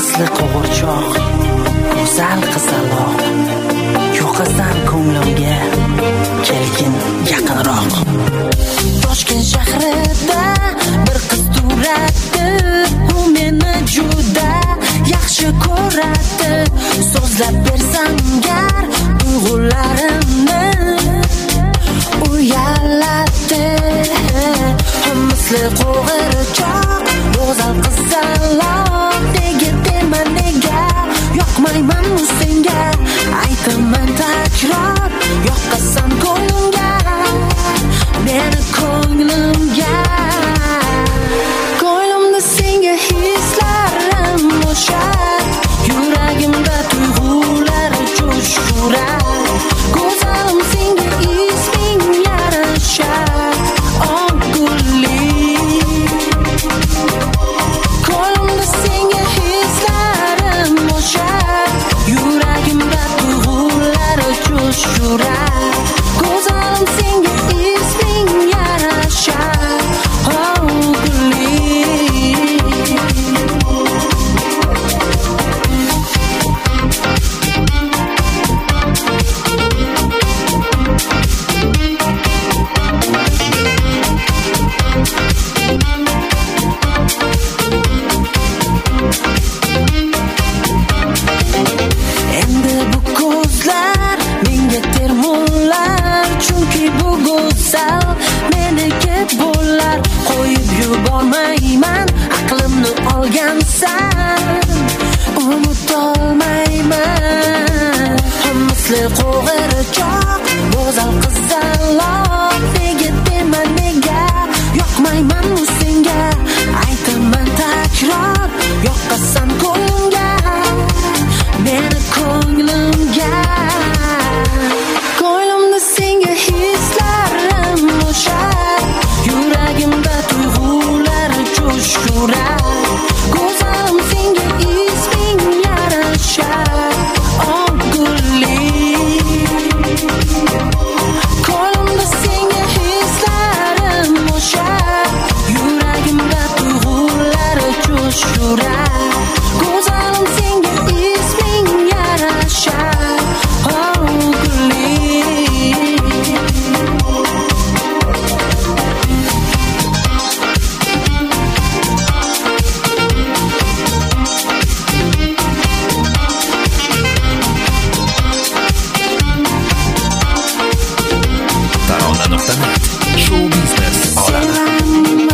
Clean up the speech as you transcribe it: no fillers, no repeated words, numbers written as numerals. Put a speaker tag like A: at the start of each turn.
A: misli qo'g'irchoq, go'zal qizaloq, yo'qasan ko'nglimga, kelgin yaqinroq. Toshkent shahrida bir qiz turadi, u meni juda yaxshi ko'radi. So'zlab bersam gar tuyg'ularimni uyaladi. Misli qo'g'irchoq, go'zal qizaloq, nega dema nega yoqmayman senga, aytaman takror, yoqasan ko'nglimga, meni ko'nglimga. Ko'nglimda senga hislarim o'shat, yuragimda tuyg'ular jo'sh urar. Go'zalim senga isming yarashar, ko'nglimda senga hislarim o'shat, yuragimda tuyg'ular jo'sh urar. Go'zalim senga isming yarashar, endi bu ko'zlar menga termullar, chunki bu go'zal meniki bo'lar. Qo'yib yubormayman, aqlimni olgansan, unutolmayman. Misli qo'g'irchoq, go'zal qizaloq, nega dema nega yoqmayman senga, aytaman takror, yoqasan ko'nglimga, meni ko'nglimga. Ko'nglimda senga hislarim o'shat, yuragimda tuyg'ular jo'sh urar. Go'zalim senga isming yarashar, ko'nglimda senga hislarim o'shat, yuragimda tuyg'ular jo'sh urar. Go'zalim senga isming yarashar,
B: Tarona.net Show Business olami.